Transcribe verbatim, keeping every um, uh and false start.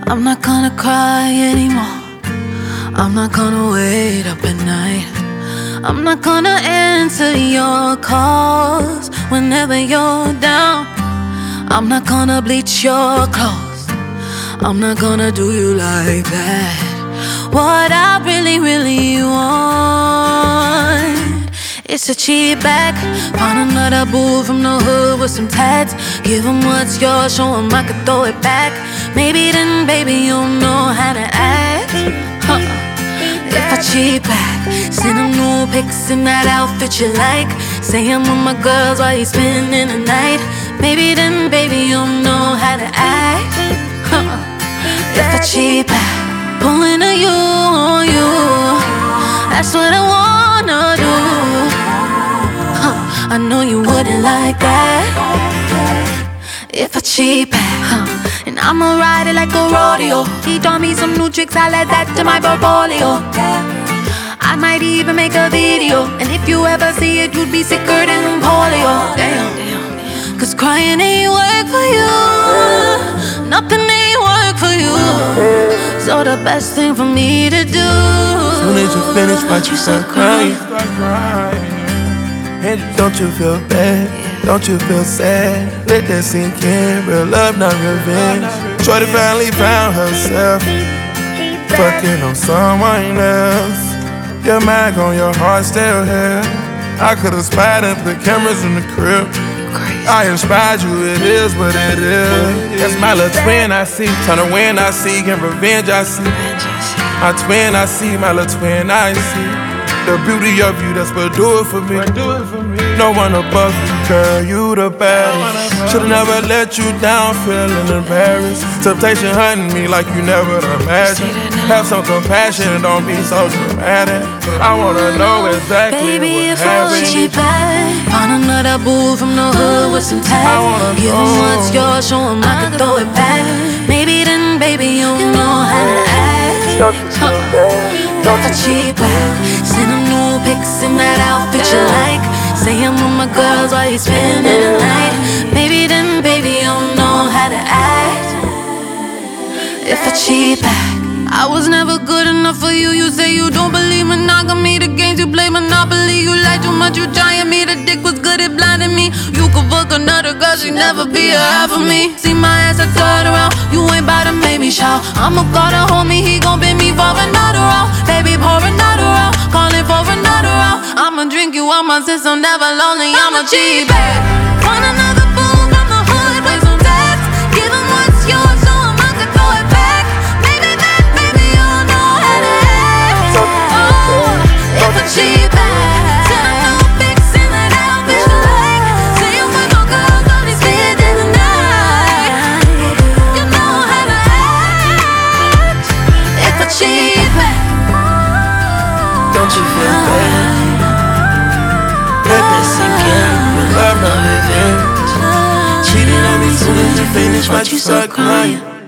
I'm not gonna cry anymore. I'm not gonna wait up at night. I'm not gonna answer your calls whenever you're down. I'm not gonna bleach your clothes. I'm not gonna do you like that. What I really, really want is a cheap back. Find another boo from the hood with some tats. Give him what's yours, show him I could throw it back. Maybe then, baby, you'll know how to act. Huh. If I cheat back, send him new pics in that outfit you like. Say I'm with my girls while you spending the night. Maybe then, baby, you'll know how to act. Huh. If I cheat back, pulling a you on you, that's what I wanna do. Huh. I know you wouldn't like that. If I cheat back, huh. And I'ma ride it like a rodeo. He taught me some new tricks, I'll add that to my portfolio. I might even make a video, and if you ever see it, you'd be sicker than polio. Damn, damn. Cause crying ain't work for you. Nothing ain't work for you. So the best thing for me to do, soon as you finish, watch you start crying. And don't you feel bad? Don't you feel sad? Let that sink in. Real love, not revenge. Shorty finally found herself fucking on someone else. Your mind on your heart still here. I could've spied up the cameras in the crib. I inspired you, it is what it is. That's my little twin I see. Turn to win I see, and revenge I see. My twin I see, my little twin I see. The beauty of you, that's what do it for me. No one above you, girl, you the baddest. Should've never let you down, feeling embarrassed. Temptation hunting me like you never imagined. Have some compassion and don't be so dramatic. I wanna know exactly baby, what if I want you happened. back, find another boo from the hood with some tats. Give him what's yours, show him I can throw it back. Maybe then, baby, you'll know how to act. Huh. If I cheat back, send him new pics in that outfit you like. Say I'm with my girls while you spending the night. Maybe then, baby, you'll know how to act. If I cheat back, I was never good enough for you. You say you don't believe monogamy. The games you play Monopoly. You lie too much, you trying me. The dick was good at blinding me. You could fuck another girl, she never be a half of me. See my ass, I turn around. You ain't bout to make me shout. I'ma call the homie, he gon' bend me for another round. Baby, pour another round, calling for another round. I'ma drink you on my system, never lonely. I'ma cheat back. Find another fool from the hood with some tats. Give him what's yours, so I could throw it back. Maybe then, baby, you'll know how to act. Oh, if I cheat back, send a new pics in that outfit you like. Say I'm with my girls, all these spending the night. You know how to act. If I cheat back, Don't you feel bad? Let that sink in. Real love, not revenge. Cheating on me soon as you finish, watch you start crying.